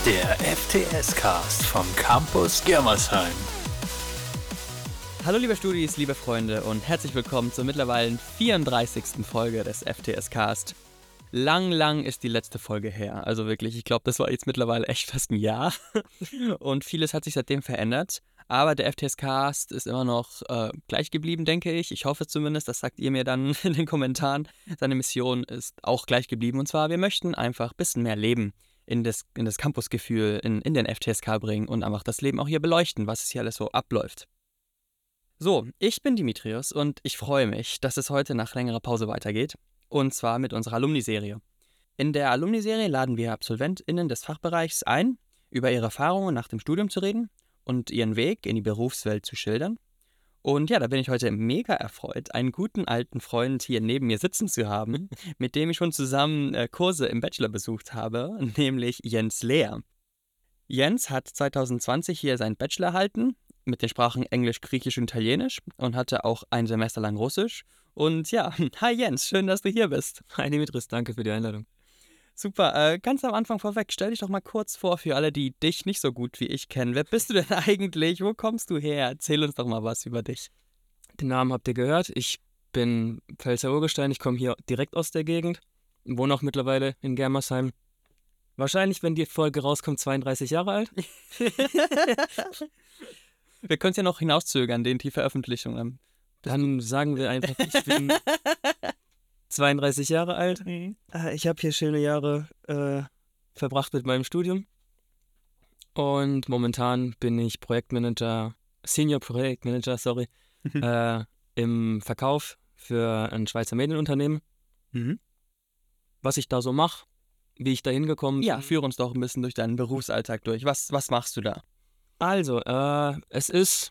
Der FTS-Cast vom Campus Germersheim. Hallo liebe Studis, liebe Freunde und herzlich willkommen zur mittlerweile 34. Folge des FTS-Cast. Lang ist die letzte Folge her, also wirklich, ich glaube, das war jetzt mittlerweile echt fast ein Jahr und vieles hat sich seitdem verändert, aber der FTS-Cast ist immer noch gleich geblieben, denke ich. Ich hoffe zumindest, das sagt ihr mir dann in den Kommentaren. Seine Mission ist auch gleich geblieben und zwar, wir möchten einfach ein bisschen mehr Leben in das Campusgefühl in den FTSK bringen und einfach das Leben auch hier beleuchten, was es hier alles so abläuft. So, ich bin Dimitrios und ich freue mich, dass es heute nach längerer Pause weitergeht. Und zwar mit unserer Alumni-Serie. In der Alumni-Serie laden wir AbsolventInnen des Fachbereichs ein, über ihre Erfahrungen nach dem Studium zu reden und ihren Weg in die Berufswelt zu schildern. Und ja, da bin ich heute mega erfreut, einen guten alten Freund hier neben mir sitzen zu haben, mit dem ich schon zusammen Kurse im Bachelor besucht habe, nämlich Jens Lehr. Jens hat 2020 hier seinen Bachelor erhalten, mit den Sprachen Englisch, Griechisch und Italienisch und hatte auch ein Semester lang Russisch. Und ja, hi Jens, schön, dass du hier bist. Hi Dimitris, danke für die Einladung. Super, ganz am Anfang vorweg, stell dich doch mal kurz vor für alle, die dich nicht so gut wie ich kennen. Wer bist du denn eigentlich? Wo kommst du her? Erzähl uns doch mal was über dich. Den Namen habt ihr gehört. Ich bin Pfälzer Urgestein, ich komme hier direkt aus der Gegend, wohne auch mittlerweile in Germersheim. Wahrscheinlich, wenn die Folge rauskommt, 32 Jahre alt. Wir können es ja noch hinauszögern, die Veröffentlichung. Dann sagen wir einfach, ich bin 32 Jahre alt. Ich habe hier schöne Jahre verbracht mit meinem Studium. Und momentan bin ich Senior Projektmanager, im Verkauf für ein Schweizer Medienunternehmen. Mhm. Was ich da so mache, wie ich da hingekommen bin. Ja, führe uns doch ein bisschen durch deinen Berufsalltag durch. Was machst du da? Also, es ist,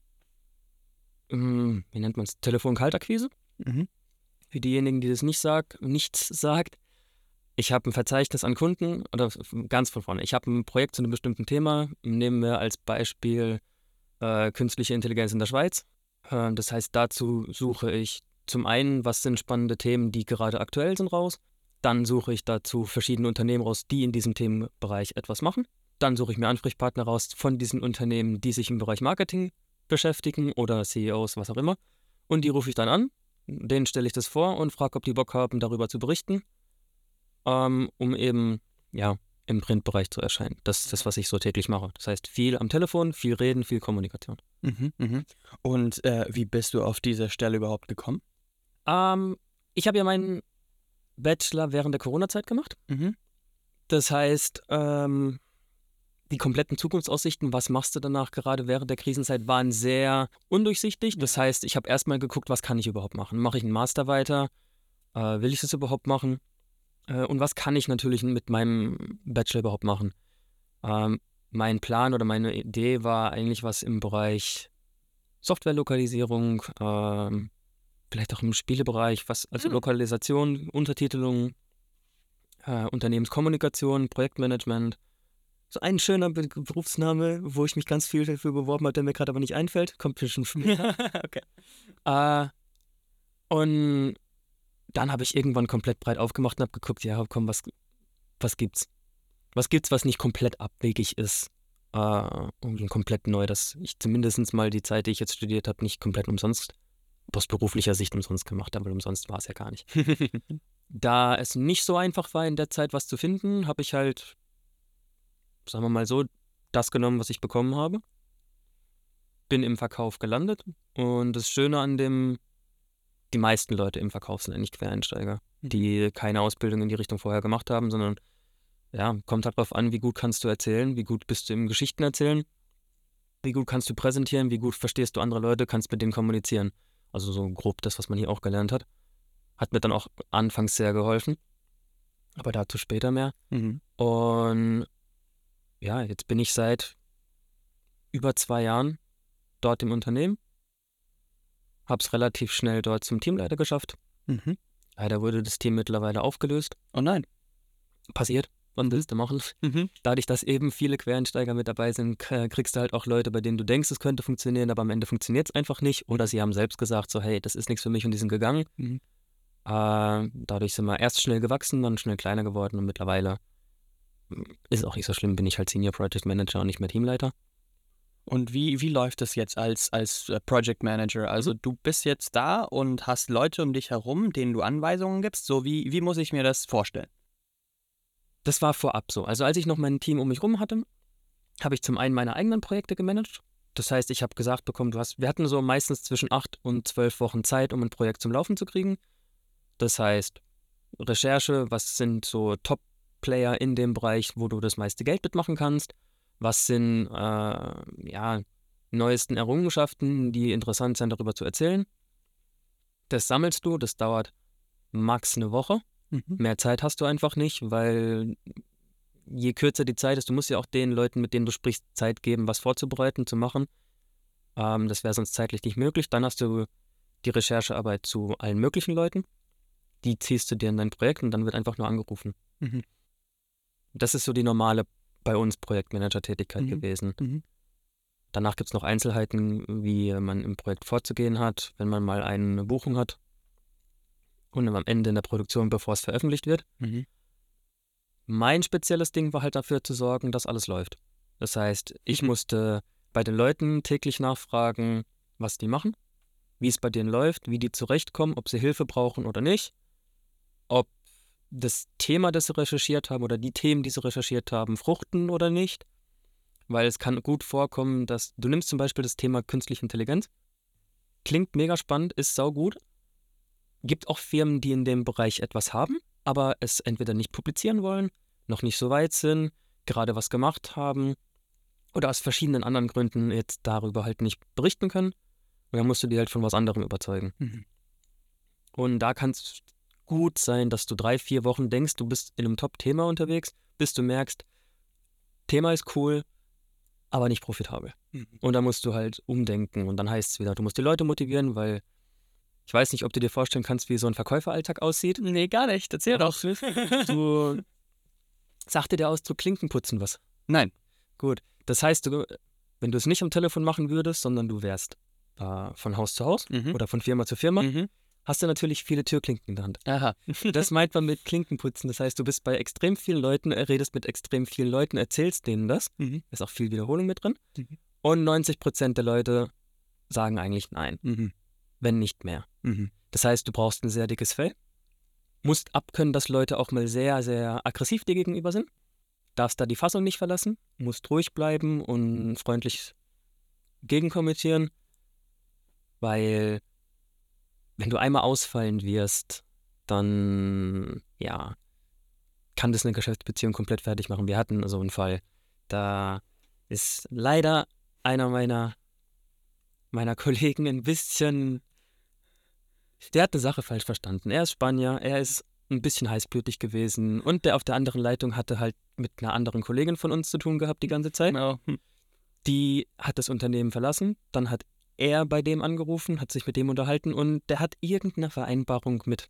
wie nennt man es, Telefon-Kaltakquise. Mhm. Für diejenigen, die das nichts sagt. Ich habe ein Verzeichnis an Kunden, oder ganz von vorne. Ich habe ein Projekt zu einem bestimmten Thema. Nehmen wir als Beispiel künstliche Intelligenz in der Schweiz. Das heißt, dazu suche ich zum einen, was sind spannende Themen, die gerade aktuell sind, raus. Dann suche ich dazu verschiedene Unternehmen raus, die in diesem Themenbereich etwas machen. Dann suche ich mir Ansprechpartner raus von diesen Unternehmen, die sich im Bereich Marketing beschäftigen oder CEOs, was auch immer. Und die rufe ich dann an, denen stelle ich das vor und frage, ob die Bock haben, darüber zu berichten, um eben im Printbereich zu erscheinen. Das ist das, was ich so täglich mache. Das heißt, viel am Telefon, viel reden, viel Kommunikation. Und wie bist du auf diese Stelle überhaupt gekommen? Ich habe ja meinen Bachelor während der Corona-Zeit gemacht. Das heißt, die kompletten Zukunftsaussichten, was machst du danach gerade während der Krisenzeit, waren sehr undurchsichtig. Das heißt, ich habe erstmal geguckt, was kann ich überhaupt machen? Mache ich einen Master weiter? Will ich das überhaupt machen? Und was kann ich natürlich mit meinem Bachelor überhaupt machen? Mein Plan oder meine Idee war eigentlich was im Bereich Softwarelokalisierung, vielleicht auch im Spielebereich, also Lokalisation, Untertitelung, Unternehmenskommunikation, Projektmanagement. So ein schöner Berufsname, wo ich mich ganz viel dafür beworben habe, der mir gerade aber nicht einfällt. Kommt bestimmt später. Okay. Und dann habe ich irgendwann komplett breit aufgemacht und habe geguckt, ja komm, was gibt's? Was gibt's, was nicht komplett abwegig ist? Und komplett neu, dass ich zumindest mal die Zeit, die ich jetzt studiert habe, nicht komplett umsonst, aus beruflicher Sicht umsonst gemacht habe, weil umsonst war es ja gar nicht. Da es nicht so einfach war, in der Zeit was zu finden, habe ich halt, sagen wir mal so, das genommen, was ich bekommen habe. Bin im Verkauf gelandet und das Schöne an die meisten Leute im Verkauf sind eigentlich Quereinsteiger, die keine Ausbildung in die Richtung vorher gemacht haben, sondern ja, kommt halt darauf an, wie gut kannst du erzählen, wie gut bist du im Geschichten erzählen, wie gut kannst du präsentieren, wie gut verstehst du andere Leute, kannst mit denen kommunizieren. Also so grob das, was man hier auch gelernt hat. Hat mir dann auch anfangs sehr geholfen, aber dazu später mehr. Und ja, jetzt bin ich seit über 2 Jahren dort im Unternehmen. Habe es relativ schnell dort zum Teamleiter geschafft. Leider wurde das Team mittlerweile aufgelöst. Oh nein. Passiert. Was willst du machen? Dadurch, dass eben viele Quereinsteiger mit dabei sind, kriegst du halt auch Leute, bei denen du denkst, es könnte funktionieren, aber am Ende funktioniert es einfach nicht. Oder sie haben selbst gesagt, so hey, das ist nichts für mich und die sind gegangen. Dadurch sind wir erst schnell gewachsen, dann schnell kleiner geworden und mittlerweile ist auch nicht so schlimm, bin ich halt Senior Project Manager und nicht mehr Teamleiter. Und wie läuft das jetzt als Project Manager? Also du bist jetzt da und hast Leute um dich herum, denen du Anweisungen gibst. So wie muss ich mir das vorstellen? Das war vorab so. Also als ich noch mein Team um mich rum hatte, habe ich zum einen meine eigenen Projekte gemanagt. Das heißt, ich habe gesagt bekommen, wir hatten so meistens zwischen 8 und 12 Wochen Zeit, um ein Projekt zum Laufen zu kriegen. Das heißt, Recherche, was sind so Top-Player in dem Bereich, wo du das meiste Geld mitmachen kannst? Was sind neuesten Errungenschaften, die interessant sind, darüber zu erzählen? Das sammelst du, das dauert max eine Woche. Mehr Zeit hast du einfach nicht, weil je kürzer die Zeit ist, du musst ja auch den Leuten, mit denen du sprichst, Zeit geben, was vorzubereiten, zu machen. Das wäre sonst zeitlich nicht möglich. Dann hast du die Recherchearbeit zu allen möglichen Leuten. Die ziehst du dir in dein Projekt und dann wird einfach nur angerufen. Das ist so die normale bei uns Projektmanager-Tätigkeit gewesen. Danach gibt es noch Einzelheiten, wie man im Projekt vorzugehen hat, wenn man mal eine Buchung hat und am Ende in der Produktion, bevor es veröffentlicht wird. Mein spezielles Ding war halt dafür zu sorgen, dass alles läuft. Das heißt, ich musste bei den Leuten täglich nachfragen, was die machen, wie es bei denen läuft, wie die zurechtkommen, ob sie Hilfe brauchen oder nicht, ob das Thema, das sie recherchiert haben oder die Themen, die sie recherchiert haben, fruchten oder nicht. Weil es kann gut vorkommen, dass du nimmst zum Beispiel das Thema künstliche Intelligenz. Klingt mega spannend, ist saugut. Gibt auch Firmen, die in dem Bereich etwas haben, aber es entweder nicht publizieren wollen, noch nicht so weit sind, gerade was gemacht haben oder aus verschiedenen anderen Gründen jetzt darüber halt nicht berichten können. Und dann musst du die halt von was anderem überzeugen. Und da kann es gut sein, dass du 3-4 Wochen denkst, du bist in einem Top-Thema unterwegs, bis du merkst, Thema ist cool, aber nicht profitabel. Und da musst du halt umdenken. Und dann heißt es wieder, du musst die Leute motivieren, weil ich weiß nicht, ob du dir vorstellen kannst, wie so ein Verkäuferalltag aussieht. Nee, gar nicht. Erzähl doch. Du sagte der Ausdruck Klinkenputzen was? Nein. Gut. Das heißt, wenn du es nicht am Telefon machen würdest, sondern du wärst von Haus zu Haus oder von Firma zu Firma, hast du natürlich viele Türklinken in der Hand. Aha. Das meint man mit Klinkenputzen. Das heißt, du bist bei extrem vielen Leuten, redest mit extrem vielen Leuten, erzählst denen das. Ist auch viel Wiederholung mit drin. Und 90% der Leute sagen eigentlich nein, wenn nicht mehr. Das heißt, du brauchst ein sehr dickes Fell, musst abkönnen, dass Leute auch mal sehr, sehr aggressiv dir gegenüber sind, darfst da die Fassung nicht verlassen, musst ruhig bleiben und freundlich gegenkommentieren, weil wenn du einmal ausfallen wirst, dann, kann das eine Geschäftsbeziehung komplett fertig machen. Wir hatten so einen Fall, da ist leider einer meiner Kollegen ein bisschen, der hat eine Sache falsch verstanden. Er ist Spanier, er ist ein bisschen heißblütig gewesen und der auf der anderen Leitung hatte halt mit einer anderen Kollegin von uns zu tun gehabt die ganze Zeit. Die hat das Unternehmen verlassen, dann hat er bei dem angerufen, hat sich mit dem unterhalten und der hat irgendeine Vereinbarung mit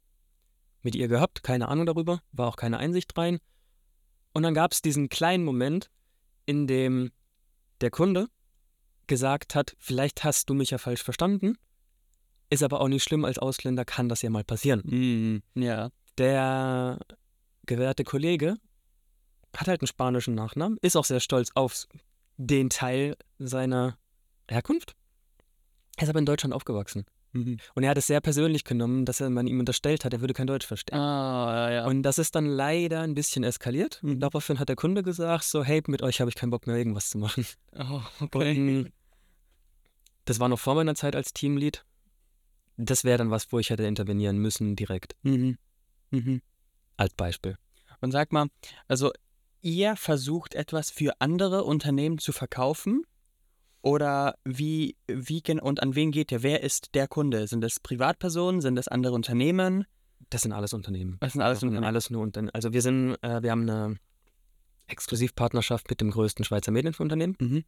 ihr gehabt, keine Ahnung darüber, war auch keine Einsicht rein. Und dann gab es diesen kleinen Moment, in dem der Kunde gesagt hat, vielleicht hast du mich ja falsch verstanden, ist aber auch nicht schlimm, als Ausländer kann das ja mal passieren. Ja. Der gewährte Kollege hat halt einen spanischen Nachnamen, ist auch sehr stolz auf den Teil seiner Herkunft. Er ist aber in Deutschland aufgewachsen. Und er hat es sehr persönlich genommen, dass man ihm unterstellt hat, er würde kein Deutsch verstehen. Ja. Und das ist dann leider ein bisschen eskaliert. Und daraufhin hat der Kunde gesagt, so, hey, mit euch habe ich keinen Bock mehr, irgendwas zu machen. Oh, okay. Und das war noch vor meiner Zeit als Teamlead. Das wäre dann was, wo ich hätte intervenieren müssen direkt. Als Beispiel. Und sag mal, also ihr versucht etwas für andere Unternehmen zu verkaufen? Oder wie und an wen geht ihr? Wer ist der Kunde? Sind das Privatpersonen? Sind das andere Unternehmen? Das sind alles Unternehmen. Das sind alles Unternehmen. Alles nur Unternehmen. Also wir haben eine Exklusivpartnerschaft mit dem größten Schweizer Medienunternehmen.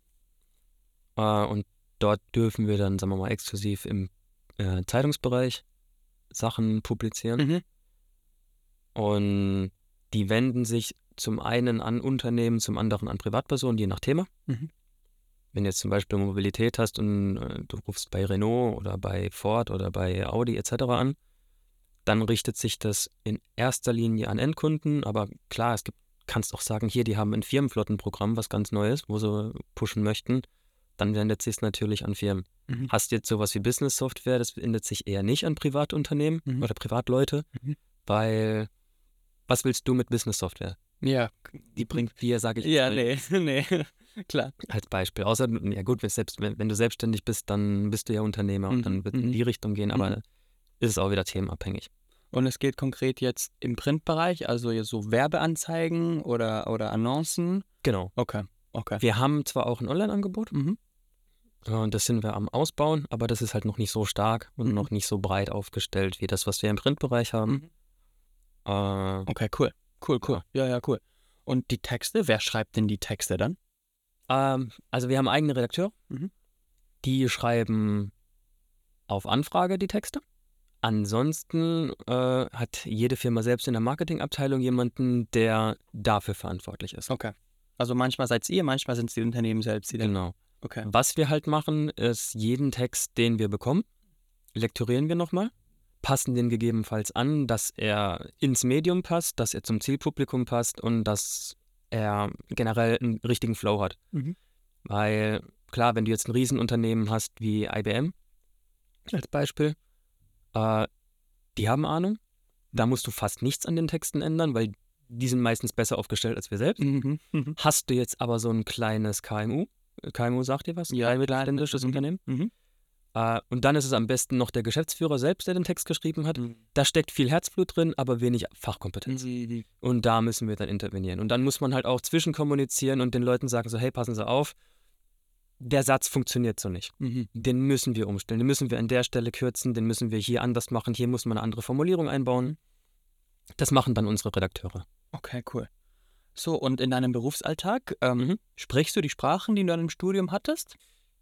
Und dort dürfen wir dann, sagen wir mal, exklusiv im Zeitungsbereich Sachen publizieren. Und die wenden sich zum einen an Unternehmen, zum anderen an Privatpersonen, je nach Thema. Wenn du jetzt zum Beispiel Mobilität hast und du rufst bei Renault oder bei Ford oder bei Audi etc. an, dann richtet sich das in erster Linie an Endkunden. Aber klar, es gibt kannst auch sagen, hier, die haben ein Firmenflottenprogramm, was ganz Neues, wo sie pushen möchten. Dann wendet sich es natürlich an Firmen. Hast jetzt sowas wie Business-Software, das wendet sich eher nicht an Privatunternehmen oder Privatleute, weil was willst du mit Business-Software? Ja. Die bringt dir, sage ich Ja, mal, nee, klar. als Beispiel. Außer, ja gut, wenn du selbstständig bist, dann bist du ja Unternehmer und dann wird es in die Richtung gehen, aber ist es auch wieder themenabhängig. Und es geht konkret jetzt im Printbereich, also jetzt so Werbeanzeigen oder Annoncen? Genau. Okay. Wir haben zwar auch ein Online-Angebot, und das sind wir am Ausbauen, aber das ist halt noch nicht so stark und noch nicht so breit aufgestellt wie das, was wir im Printbereich haben. Okay, cool. Ja, cool. Und die Texte, wer schreibt denn die Texte dann? Also wir haben eigene Redakteure, die schreiben auf Anfrage die Texte. Ansonsten hat jede Firma selbst in der Marketingabteilung jemanden, der dafür verantwortlich ist. Okay. Also manchmal seid ihr, manchmal sind es die Unternehmen selbst, die dann... Genau. Okay. Was wir halt machen, ist jeden Text, den wir bekommen, lektorieren wir nochmal, passen den gegebenenfalls an, dass er ins Medium passt, dass er zum Zielpublikum passt und dass er generell einen richtigen Flow hat. Weil, klar, wenn du jetzt ein Riesenunternehmen hast wie IBM als Beispiel, die haben Ahnung, da musst du fast nichts an den Texten ändern, weil die sind meistens besser aufgestellt als wir selbst. Hast du jetzt aber so ein kleines KMU sagt dir was? Ja, Ein mittelständisches Unternehmen. Und dann ist es am besten noch der Geschäftsführer selbst, der den Text geschrieben hat. Da steckt viel Herzblut drin, aber wenig Fachkompetenz. Und da müssen wir dann intervenieren. Und dann muss man halt auch zwischenkommunizieren und den Leuten sagen so, hey, passen Sie auf, der Satz funktioniert so nicht. Den müssen wir umstellen, den müssen wir an der Stelle kürzen, den müssen wir hier anders machen, hier muss man eine andere Formulierung einbauen. Das machen dann unsere Redakteure. Okay, cool. So, und in deinem Berufsalltag, sprichst du die Sprachen, die du in deinem Studium hattest?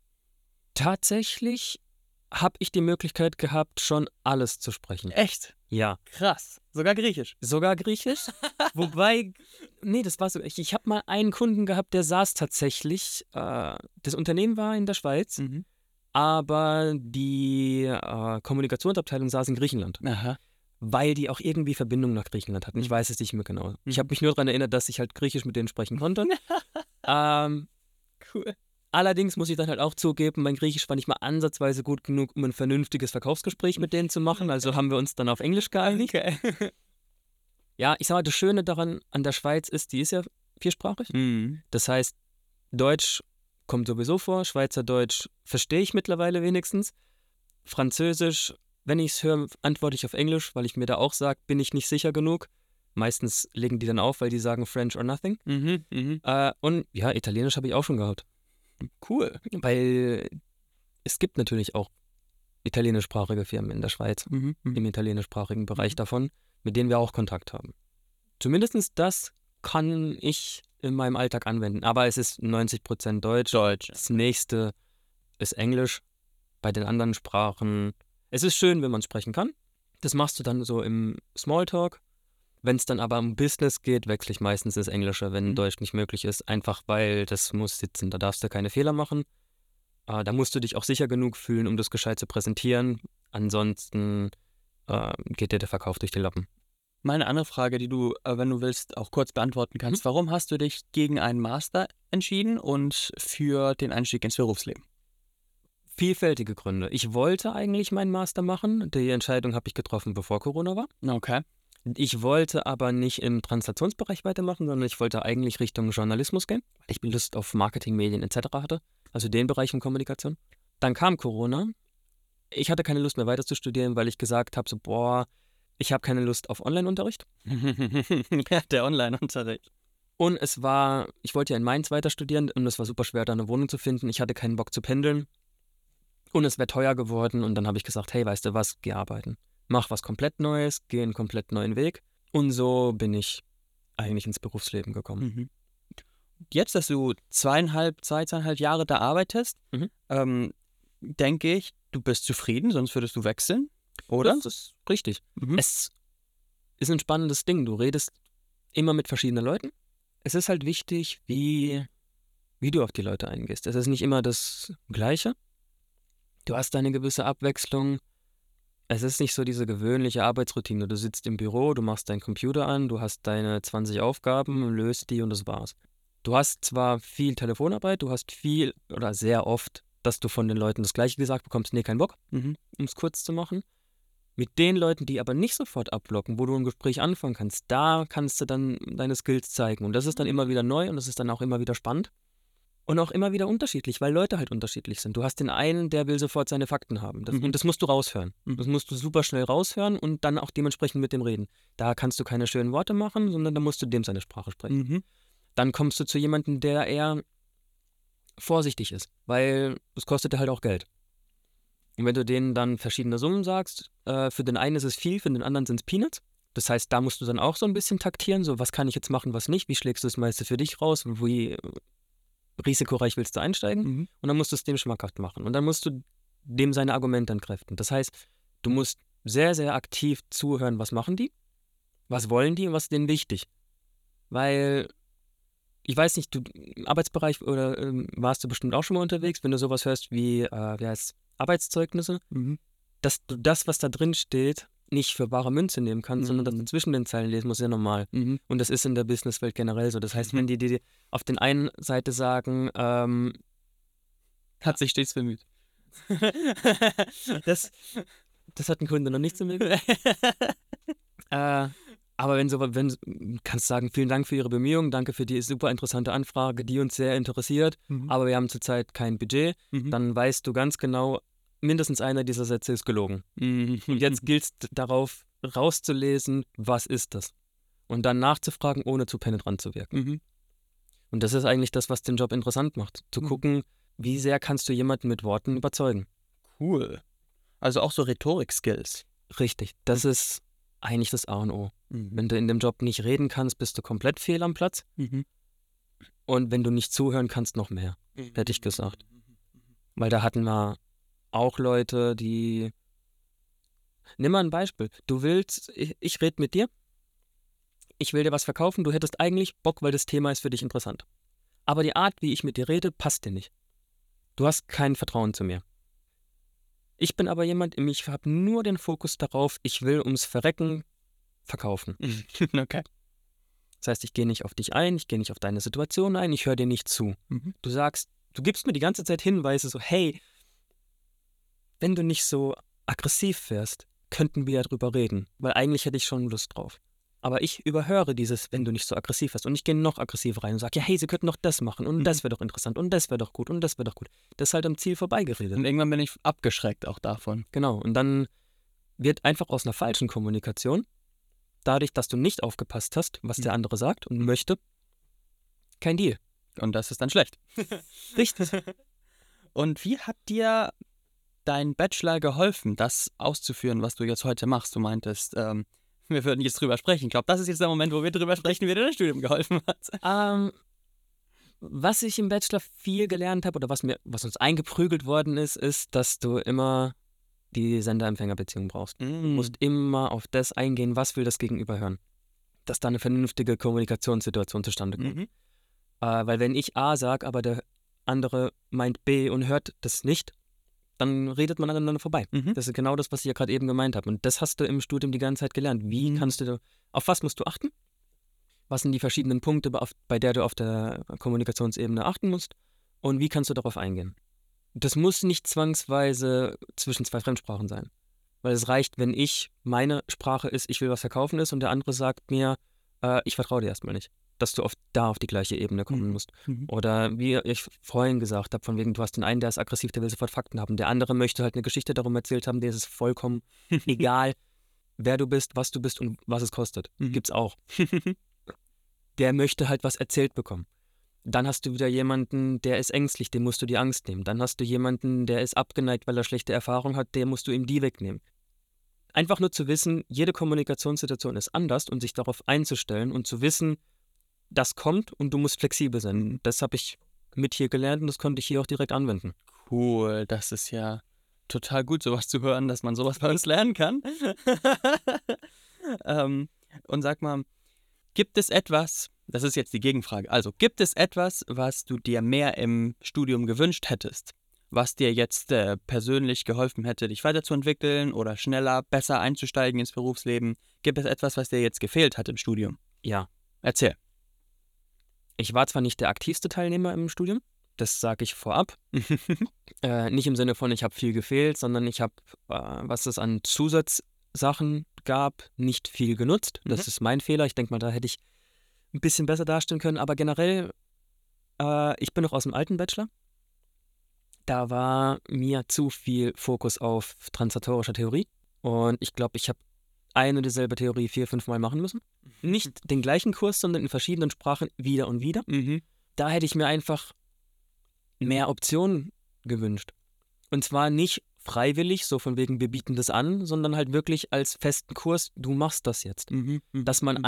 Tatsächlich habe ich die Möglichkeit gehabt, schon alles zu sprechen. Echt? Ja. Krass. Sogar Griechisch? Sogar Griechisch. Wobei, nee, das war so. Ich habe mal einen Kunden gehabt, der saß tatsächlich, das Unternehmen war in der Schweiz, aber die Kommunikationsabteilung saß in Griechenland. Aha. Weil die auch irgendwie Verbindung nach Griechenland hatten. Ich weiß es nicht mehr genau. Ich habe mich nur daran erinnert, dass ich halt Griechisch mit denen sprechen konnte. Cool. Allerdings muss ich dann halt auch zugeben, mein Griechisch war nicht mal ansatzweise gut genug, um ein vernünftiges Verkaufsgespräch mit denen zu machen. Also haben wir uns dann auf Englisch geeinigt. Okay. Ja, ich sag mal, das Schöne daran an der Schweiz ist, die ist ja viersprachig. Das heißt, Deutsch kommt sowieso vor, Schweizerdeutsch verstehe ich mittlerweile wenigstens. Französisch, wenn ich es höre, antworte ich auf Englisch, weil ich mir da auch sage, bin ich nicht sicher genug. Meistens legen die dann auf, weil die sagen French or nothing. Und ja, Italienisch habe ich auch schon gehabt. Cool. Weil es gibt natürlich auch italienischsprachige Firmen in der Schweiz, im italienischsprachigen Bereich davon, mit denen wir auch Kontakt haben. Zumindest das kann ich in meinem Alltag anwenden. Aber es ist 90% Deutsch. Das nächste ist Englisch. Bei den anderen Sprachen, es ist schön, wenn man sprechen kann. Das machst du dann so im Smalltalk. Wenn es dann aber um Business geht, wechsle ich meistens ins Englische, wenn Deutsch nicht möglich ist. Einfach weil das muss sitzen. Da darfst du keine Fehler machen. Da musst du dich auch sicher genug fühlen, um das gescheit zu präsentieren. Ansonsten geht dir der Verkauf durch die Lappen. Meine andere Frage, die du, wenn du willst, auch kurz beantworten kannst. Warum hast du dich gegen einen Master entschieden und für den Einstieg ins Berufsleben? Vielfältige Gründe. Ich wollte eigentlich meinen Master machen. Die Entscheidung habe ich getroffen, bevor Corona war. Okay. Ich wollte aber nicht im Translationsbereich weitermachen, sondern ich wollte eigentlich Richtung Journalismus gehen, weil ich Lust auf Marketing, Medien etc. hatte. Also den Bereich von Kommunikation. Dann kam Corona. Ich hatte keine Lust mehr weiter zu studieren, weil ich gesagt habe, so ich habe keine Lust auf Online-Unterricht. Ja, der Online-Unterricht. Und ich wollte ja in Mainz weiter studieren und es war super schwer, da eine Wohnung zu finden. Ich hatte keinen Bock zu pendeln. Und es wäre teuer geworden und dann habe ich gesagt, hey, weißt du was, geh arbeiten. Mach was komplett Neues, geh einen komplett neuen Weg. Und so bin ich eigentlich ins Berufsleben gekommen. Jetzt, dass du zweieinhalb Jahre da arbeitest, denke ich, du bist zufrieden, sonst würdest du wechseln, oder? Das ist richtig. Es ist ein spannendes Ding. Du redest immer mit verschiedenen Leuten. Es ist halt wichtig, wie du auf die Leute eingehst. Es ist nicht immer das Gleiche. Du hast eine gewisse Abwechslung. Es ist nicht so diese gewöhnliche Arbeitsroutine. Du sitzt im Büro, du machst deinen Computer an, du hast deine 20 Aufgaben, löst die und das war's. Du hast zwar viel Telefonarbeit, du hast viel oder sehr oft, dass du von den Leuten das Gleiche gesagt bekommst, nee, kein Bock, um es kurz zu machen. Mit den Leuten, die aber nicht sofort abblocken, wo du ein Gespräch anfangen kannst, da kannst du dann deine Skills zeigen. Und das ist dann immer wieder neu und das ist dann auch immer wieder spannend. Und auch immer wieder unterschiedlich, weil Leute halt unterschiedlich sind. Du hast den einen, der will sofort seine Fakten haben. Und das musst du raushören. Das musst du super schnell raushören und dann auch dementsprechend mit dem reden. Da kannst du keine schönen Worte machen, sondern da musst du dem seine Sprache sprechen. Dann kommst du zu jemandem, der eher vorsichtig ist, weil es kostet ja halt auch Geld. Und wenn du denen dann verschiedene Summen sagst, für den einen ist es viel, für den anderen sind es Peanuts. Das heißt, da musst du dann auch so ein bisschen taktieren, so was kann ich jetzt machen, was nicht, wie schlägst du das meiste für dich raus, wie risikoreich willst du einsteigen und dann musst du es dem schmackhaft machen und dann musst du dem seine Argumente entkräften. Das heißt, du musst sehr, sehr aktiv zuhören, was machen die, was wollen die und was ist denen wichtig. Weil, ich weiß nicht, du im Arbeitsbereich oder warst du bestimmt auch schon mal unterwegs, wenn du sowas hörst wie, wie heißt Arbeitszeugnisse, dass du das, was da drin steht, nicht für bare Münze nehmen kannst, sondern dass du zwischen den Zeilen lesen musst, ist ja normal. Und das ist in der Businesswelt generell so. Das heißt, wenn die auf den einen Seite sagen, Hat sich stets bemüht. das hat ein Kunde noch nicht zu mir gesagt. Aber wenn kannst du sagen, vielen Dank für Ihre Bemühungen, danke für die super interessante Anfrage, die uns sehr interessiert, aber wir haben zurzeit kein Budget, dann weißt du ganz genau, mindestens einer dieser Sätze ist gelogen. Und jetzt gilt es darauf, rauszulesen, was ist das? Und dann nachzufragen, ohne zu penetrant zu wirken. Und das ist eigentlich das, was den Job interessant macht. Zu gucken, wie sehr kannst du jemanden mit Worten überzeugen. Cool. Also auch so Rhetorik-Skills. Richtig, das ist eigentlich das A und O. Wenn du in dem Job nicht reden kannst, bist du komplett fehl am Platz. Und wenn du nicht zuhören kannst, noch mehr, hätte ich gesagt. Weil da hatten wir auch Leute, die... Nimm mal ein Beispiel. Du willst, ich rede mit dir, ich will dir was verkaufen, du hättest eigentlich Bock, weil das Thema ist für dich interessant. Aber die Art, wie ich mit dir rede, passt dir nicht. Du hast kein Vertrauen zu mir. Ich bin aber jemand, ich habe nur den Fokus darauf, ich will ums Verrecken verkaufen. Okay. Das heißt, ich gehe nicht auf dich ein, ich gehe nicht auf deine Situation ein, ich höre dir nicht zu. Du sagst, du gibst mir die ganze Zeit Hinweise so, hey, wenn du nicht so aggressiv wärst, könnten wir ja drüber reden, weil eigentlich hätte ich schon Lust drauf. Aber ich überhöre dieses, wenn du nicht so aggressiv wärst und ich gehe noch aggressiver rein und sage, ja, hey, sie könnten noch das machen und das wäre doch interessant und das wäre doch gut und das wäre doch gut. Das ist halt am Ziel vorbeigeredet. Und irgendwann bin ich abgeschreckt auch davon. Genau, und dann wird einfach aus einer falschen Kommunikation, dadurch, dass du nicht aufgepasst hast, was der andere sagt und möchte, kein Deal. Und das ist dann schlecht. Richtig. Und wie hat dir dein Bachelor geholfen, das auszuführen, was du jetzt heute machst? Du meintest, wir würden jetzt drüber sprechen. Ich glaube, das ist jetzt der Moment, wo wir drüber sprechen, wie dir das Studium geholfen hat. Was ich im Bachelor viel gelernt habe oder was uns eingeprügelt worden ist, dass du immer die Sender-Empfänger-Beziehung brauchst. Du musst immer auf das eingehen, was will das Gegenüber hören. Dass da eine vernünftige Kommunikationssituation zustande kommt. Weil wenn ich A sage, aber der andere meint B und hört das nicht, dann redet man aneinander vorbei. Das ist genau das, was ich ja gerade eben gemeint habe. Und das hast du im Studium die ganze Zeit gelernt. Wie kannst du, auf was musst du achten? Was sind die verschiedenen Punkte, bei der du auf der Kommunikationsebene achten musst? Und wie kannst du darauf eingehen? Das muss nicht zwangsweise zwischen zwei Fremdsprachen sein. Weil es reicht, wenn meine Sprache ist, ich will was verkaufen ist und der andere sagt mir, ich vertraue dir erstmal nicht. Dass du auf die gleiche Ebene kommen musst. Oder wie ich vorhin gesagt habe, von wegen, du hast den einen, der ist aggressiv, der will sofort Fakten haben. Der andere möchte halt eine Geschichte darum erzählt haben, der ist es vollkommen egal, wer du bist und was es kostet. Gibt's auch. Der möchte halt was erzählt bekommen. Dann hast du wieder jemanden, der ist ängstlich, dem musst du die Angst nehmen. Dann hast du jemanden, der ist abgeneigt, weil er schlechte Erfahrung hat, der musst du ihm die wegnehmen. Einfach nur zu wissen, jede Kommunikationssituation ist anders und sich darauf einzustellen und zu wissen, das kommt und du musst flexibel sein. Das habe ich mit hier gelernt und das konnte ich hier auch direkt anwenden. Cool, das ist ja total gut, sowas zu hören, dass man sowas bei uns lernen kann. Und sag mal, gibt es etwas, das ist jetzt die Gegenfrage, also gibt es etwas, was du dir mehr im Studium gewünscht hättest? was dir jetzt persönlich geholfen hätte, dich weiterzuentwickeln oder schneller, besser einzusteigen ins Berufsleben? Gibt es etwas, was dir jetzt gefehlt hat im Studium? Ja. Erzähl. Ich war zwar nicht der aktivste Teilnehmer im Studium, das sage ich vorab. Nicht im Sinne von, ich habe viel gefehlt, sondern ich habe, was es an Zusatzsachen gab, nicht viel genutzt. Das ist mein Fehler. Ich denke mal, da hätte ich ein bisschen besser dastehen können. Aber generell, ich bin noch aus dem alten Bachelor. Da war mir zu viel Fokus auf transitorischer Theorie. Und ich glaube, ich habe eine und dieselbe Theorie 4-5 Mal machen müssen. Nicht den gleichen Kurs, sondern in verschiedenen Sprachen wieder und wieder. Da hätte ich mir einfach mehr Optionen gewünscht. Und zwar nicht freiwillig, so von wegen, wir bieten das an, sondern halt wirklich als festen Kurs, du machst das jetzt. Dass man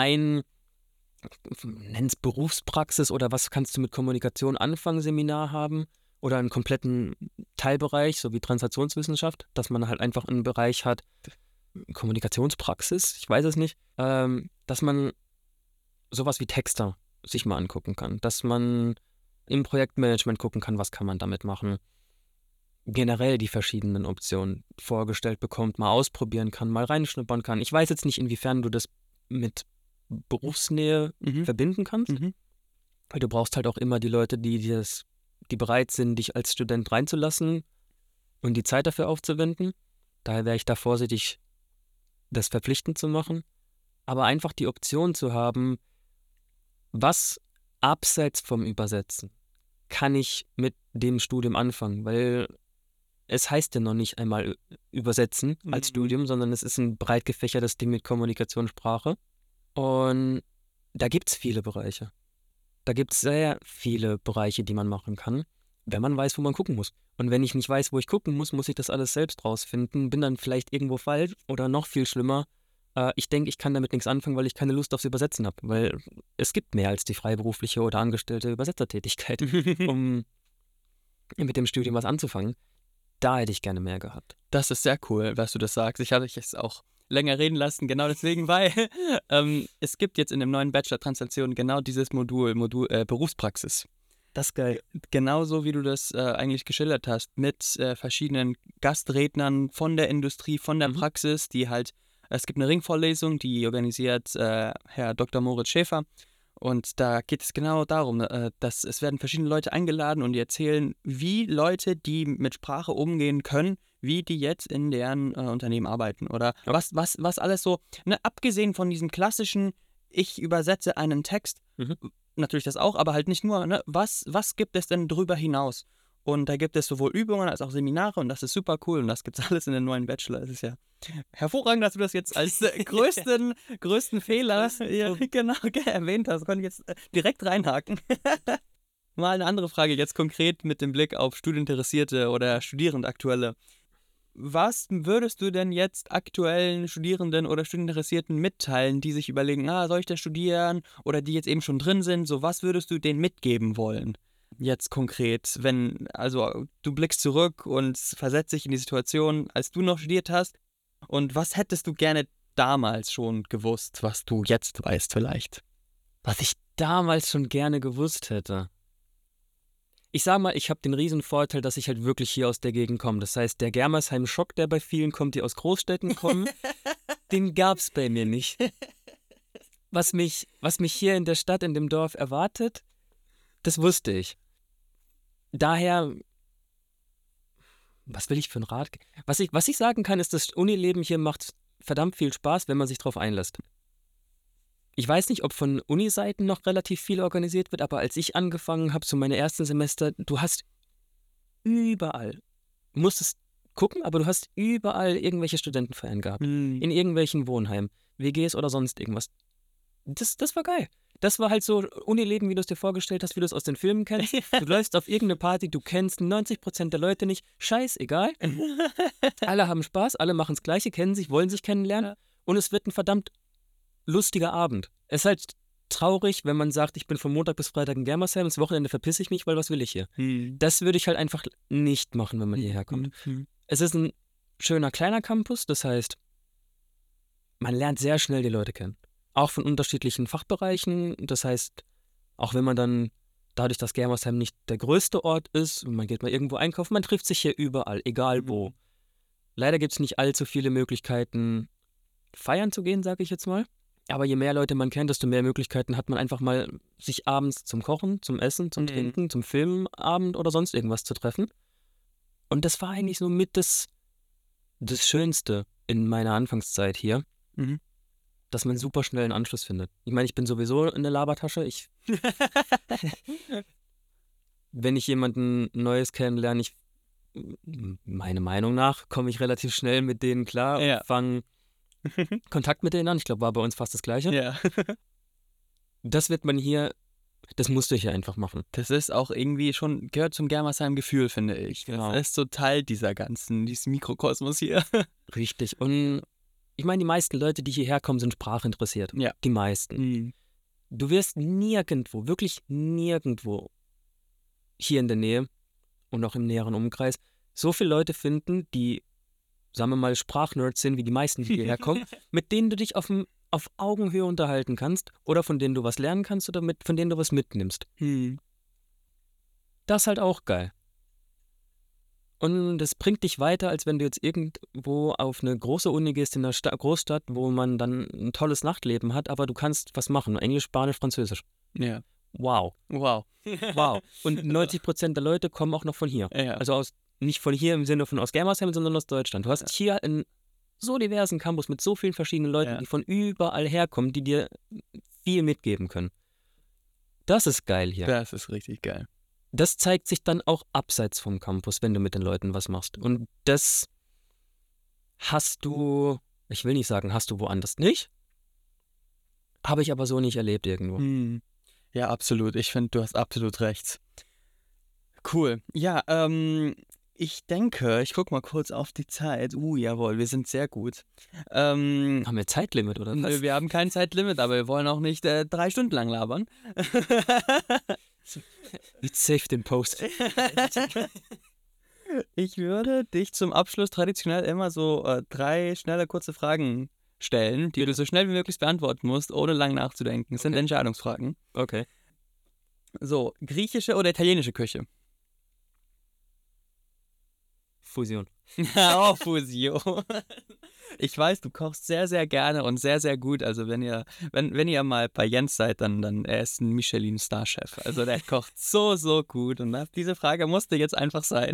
nenn es Berufspraxis oder was kannst du mit Kommunikation anfangen, Seminar haben oder einen kompletten Teilbereich, so wie Translationswissenschaft, dass man halt einfach einen Bereich hat, Kommunikationspraxis, ich weiß es nicht, dass man sowas wie Texter sich mal angucken kann, dass man im Projektmanagement gucken kann, was kann man damit machen. Generell die verschiedenen Optionen vorgestellt bekommt, mal ausprobieren kann, mal reinschnuppern kann. Ich weiß jetzt nicht, inwiefern du das mit Berufsnähe verbinden kannst, weil du brauchst halt auch immer die Leute, die bereit sind, dich als Student reinzulassen und die Zeit dafür aufzuwenden. Daher wäre ich da vorsichtig, das verpflichtend zu machen. Aber einfach die Option zu haben, was abseits vom Übersetzen kann ich mit dem Studium anfangen, weil es heißt ja noch nicht einmal übersetzen als Studium, sondern es ist ein breit gefächertes Ding mit Kommunikation, Sprache. Und da gibt es viele Bereiche. Da gibt es sehr viele Bereiche, die man machen kann, wenn man weiß, wo man gucken muss. Und wenn ich nicht weiß, wo ich gucken muss, muss ich das alles selbst rausfinden, bin dann vielleicht irgendwo falsch oder noch viel schlimmer. Ich denke, ich kann damit nichts anfangen, weil ich keine Lust aufs Übersetzen habe, weil es gibt mehr als die freiberufliche oder angestellte Übersetzertätigkeit, um mit dem Studium was anzufangen. Da hätte ich gerne mehr gehabt. Das ist sehr cool, dass du das sagst. Ich hatte dich jetzt auch länger reden lassen, genau deswegen, weil es gibt jetzt in dem neuen Bachelor-Translation genau dieses Modul Berufspraxis. Das ist geil. Genauso wie du das eigentlich geschildert hast, mit verschiedenen Gastrednern von der Industrie, von der Praxis, die halt, es gibt eine Ringvorlesung, die organisiert Herr Dr. Moritz Schäfer. Und da geht es genau darum, dass es werden verschiedene Leute eingeladen und die erzählen, wie Leute, die mit Sprache umgehen können, wie die jetzt in deren Unternehmen arbeiten. Oder was alles so, ne, abgesehen von diesem klassischen, ich übersetze einen Text, natürlich das auch, aber halt nicht nur, ne, was gibt es denn drüber hinaus? Und da gibt es sowohl Übungen als auch Seminare und das ist super cool und das gibt es alles in den neuen Bachelor. Es ist ja hervorragend, dass du das jetzt als größten Fehler genau erwähnt hast. Konnte ich jetzt direkt reinhaken. Mal eine andere Frage, jetzt konkret mit dem Blick auf Studieninteressierte oder Studierendaktuelle. Was würdest du denn jetzt aktuellen Studierenden oder Studieninteressierten mitteilen, die sich überlegen, soll ich das studieren oder die jetzt eben schon drin sind? So, was würdest du denen mitgeben wollen? Jetzt konkret, also du blickst zurück und versetzt dich in die Situation, als du noch studiert hast. Und was hättest du gerne damals schon gewusst, was du jetzt weißt vielleicht? Was ich damals schon gerne gewusst hätte. Ich sag mal, ich habe den riesen Vorteil, dass ich halt wirklich hier aus der Gegend komme. Das heißt, der Germersheim-Schock, der bei vielen kommt, die aus Großstädten kommen, den gab's bei mir nicht. Was mich hier in der Stadt, in dem Dorf erwartet, das wusste ich. Daher, was will ich für einen Rat? Was ich sagen kann, ist, das Unileben hier macht verdammt viel Spaß, wenn man sich drauf einlässt. Ich weiß nicht, ob von Uniseiten noch relativ viel organisiert wird, aber als ich angefangen habe, so meine ersten Semester, du hast überall, du musstest gucken, aber du hast überall irgendwelche Studentenfeiern gehabt. In irgendwelchen Wohnheimen, WGs oder sonst irgendwas. Das war geil. Das war halt so Unileben, wie du es dir vorgestellt hast, wie du es aus den Filmen kennst. Du läufst auf irgendeine Party, du kennst 90% der Leute nicht. Scheißegal. Alle haben Spaß, alle machen das Gleiche, kennen sich, wollen sich kennenlernen. Und es wird ein verdammt lustiger Abend. Es ist halt traurig, wenn man sagt, ich bin von Montag bis Freitag in Germersheim, das Wochenende verpisse ich mich, weil was will ich hier? Das würde ich halt einfach nicht machen, wenn man hierher kommt. Es ist ein schöner kleiner Campus, das heißt, man lernt sehr schnell die Leute kennen. Auch von unterschiedlichen Fachbereichen. Das heißt, auch wenn man dann dadurch, dass Germersheim nicht der größte Ort ist, man geht mal irgendwo einkaufen, man trifft sich hier überall, egal wo. Leider gibt es nicht allzu viele Möglichkeiten, feiern zu gehen, sage ich jetzt mal. Aber je mehr Leute man kennt, desto mehr Möglichkeiten hat man einfach mal, sich abends zum Kochen, zum Essen, zum Trinken, zum Filmabend oder sonst irgendwas zu treffen. Und das war eigentlich so mit das Schönste in meiner Anfangszeit hier, dass man super schnell einen Anschluss findet. Ich meine, ich bin sowieso eine Labertasche. Wenn ich jemanden Neues kennenlerne, meiner Meinung nach, komme ich relativ schnell mit denen klar und fange Kontakt mit denen an. Ich glaube, war bei uns fast das Gleiche. Ja. Das wird man hier, das musst du hier einfach machen. Das ist auch irgendwie schon, gehört zum Germersheim-Gefühl, finde ich. Genau. Das ist so Teil dieses Mikrokosmos hier. Richtig. Und ich meine, die meisten Leute, die hierher kommen, sind sprachinteressiert. Ja. Die meisten. Du wirst nirgendwo, wirklich nirgendwo hier in der Nähe und auch im näheren Umkreis so viele Leute finden, die, sagen wir mal, Sprachnerds sind, wie die meisten, die hierher kommen, mit denen du dich auf Augenhöhe unterhalten kannst oder von denen du was lernen kannst oder von denen du was mitnimmst. Das ist halt auch geil. Und das bringt dich weiter, als wenn du jetzt irgendwo auf eine große Uni gehst in einer Großstadt, wo man dann ein tolles Nachtleben hat, aber du kannst was machen. Englisch, Spanisch, Französisch. Ja. Wow. Wow. Wow. Und 90% der Leute kommen auch noch von hier. Ja. Also nicht von hier im Sinne von aus Germersheim, sondern aus Deutschland. Du hast hier einen so diversen Campus mit so vielen verschiedenen Leuten, die von überall herkommen, die dir viel mitgeben können. Das ist geil hier. Das ist richtig geil. Das zeigt sich dann auch abseits vom Campus, wenn du mit den Leuten was machst. Und das hast du, ich will nicht sagen, hast du woanders nicht, habe ich aber so nicht erlebt irgendwo. Ja, absolut. Ich finde, du hast absolut recht. Cool. Ja, ich denke, ich gucke mal kurz auf die Zeit. Jawohl, wir sind sehr gut. Haben wir Zeitlimit oder was? Nö, wir haben kein Zeitlimit, aber wir wollen auch nicht 3 Stunden lang labern. Jetzt save den Post. Ich würde dich zum Abschluss traditionell immer so 3 schnelle, kurze Fragen stellen, die du so schnell wie möglich beantworten musst, ohne lang nachzudenken. Das sind Entscheidungsfragen. Okay. So, griechische oder italienische Küche? Fusion. Oh, Fusion. Ich weiß, du kochst sehr, sehr gerne und sehr, sehr gut. Also wenn ihr mal bei Jens seid, dann er ist ein Michelin-Star-Chef. Also der kocht so, so gut. Und diese Frage musste jetzt einfach sein.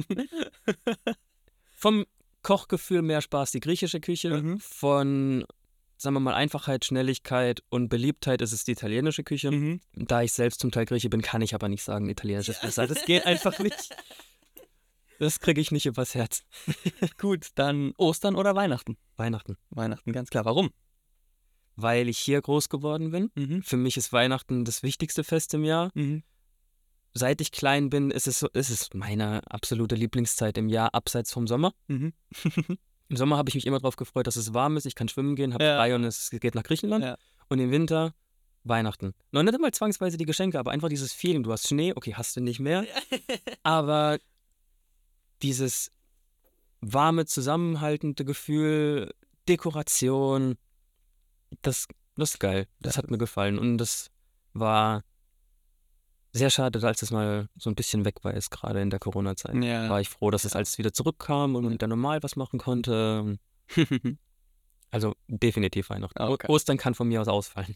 Vom Kochgefühl mehr Spaß die griechische Küche. Von, sagen wir mal, Einfachheit, Schnelligkeit und Beliebtheit ist es die italienische Küche. Da ich selbst zum Teil Grieche bin, kann ich aber nicht sagen, Italienisch ist besser. Das geht einfach nicht. Das kriege ich nicht übers Herz. Gut, dann Ostern oder Weihnachten? Weihnachten. Weihnachten, ganz klar. Warum? Weil ich hier groß geworden bin. Für mich ist Weihnachten das wichtigste Fest im Jahr. Seit ich klein bin, ist es meine absolute Lieblingszeit im Jahr, abseits vom Sommer. Im Sommer habe ich mich immer darauf gefreut, dass es warm ist, ich kann schwimmen gehen, habe frei und es geht nach Griechenland. Ja. Und im Winter Weihnachten. Noch nicht einmal zwangsweise die Geschenke, aber einfach dieses Feeling. Du hast Schnee, okay, hast du nicht mehr. Aber dieses warme, zusammenhaltende Gefühl, Dekoration, das ist geil. Das hat mir gefallen. Und das war sehr schade, als es mal so ein bisschen weg war jetzt gerade in der Corona-Zeit. Ja. War ich froh, dass es alles wieder zurückkam und man wieder normal was machen konnte. Also definitiv Weihnachten. Okay. Ostern kann von mir aus ausfallen.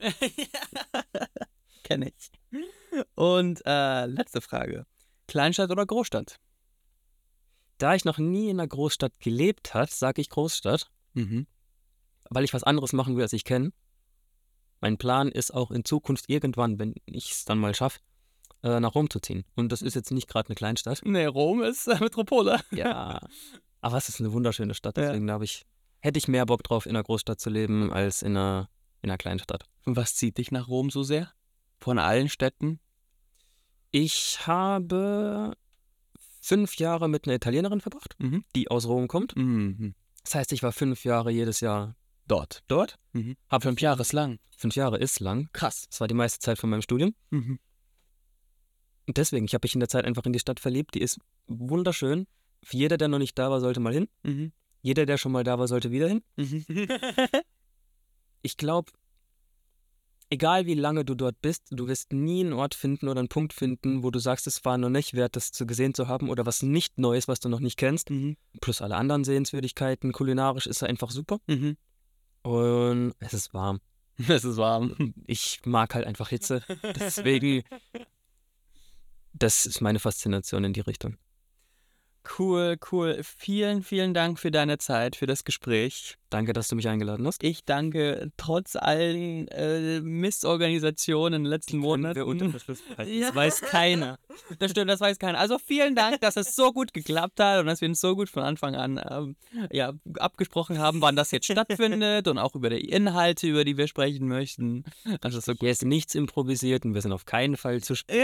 Kenn ich. Und letzte Frage. Kleinstadt oder Großstadt? Da ich noch nie in einer Großstadt gelebt habe, sage ich Großstadt, weil ich was anderes machen will, als ich kenne. Mein Plan ist auch in Zukunft irgendwann, wenn ich es dann mal schaffe, nach Rom zu ziehen. Und das ist jetzt nicht gerade eine Kleinstadt. Nee, Rom ist Metropole. Ja, aber es ist eine wunderschöne Stadt, deswegen hätte ich mehr Bock drauf, in einer Großstadt zu leben, als in einer Kleinstadt. Und was zieht dich nach Rom so sehr? Von allen Städten? Ich habe 5 Jahre mit einer Italienerin verbracht, die aus Rom kommt. Das heißt, ich war 5 Jahre jedes Jahr dort. Hab 5 Jahre ist lang. 5 Jahre ist lang. Krass. Das war die meiste Zeit von meinem Studium. Und deswegen, ich habe mich in der Zeit einfach in die Stadt verliebt. Die ist wunderschön. Für jeder, der noch nicht da war, sollte mal hin. Jeder, der schon mal da war, sollte wieder hin. Ich glaube, egal wie lange du dort bist, du wirst nie einen Ort finden oder einen Punkt finden, wo du sagst, es war noch nicht wert, das gesehen zu haben oder was nicht Neues, was du noch nicht kennst. Plus alle anderen Sehenswürdigkeiten. Kulinarisch ist er einfach super. Und es ist warm. Es ist warm. Ich mag halt einfach Hitze. Deswegen, das ist meine Faszination in die Richtung. Cool. Vielen, vielen Dank für deine Zeit, für das Gespräch. Danke, dass du mich eingeladen hast. Ich danke trotz allen Missorganisationen in den letzten Monaten. Das weiß keiner. Das stimmt, das weiß keiner. Also vielen Dank, dass es so gut geklappt hat und dass wir uns so gut von Anfang an abgesprochen haben, wann das jetzt stattfindet und auch über die Inhalte, über die wir sprechen möchten. Also so Hier ist nichts improvisiert und wir sind auf keinen Fall zu spät.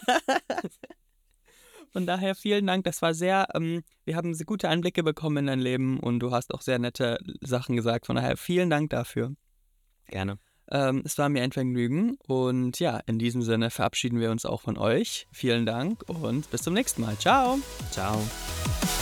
Von daher vielen Dank, das war sehr, wir haben sehr gute Einblicke bekommen in dein Leben und du hast auch sehr nette Sachen gesagt. Von daher vielen Dank dafür. Gerne. Es war mir ein Vergnügen und ja, in diesem Sinne verabschieden wir uns auch von euch. Vielen Dank und bis zum nächsten Mal. Ciao. Ciao.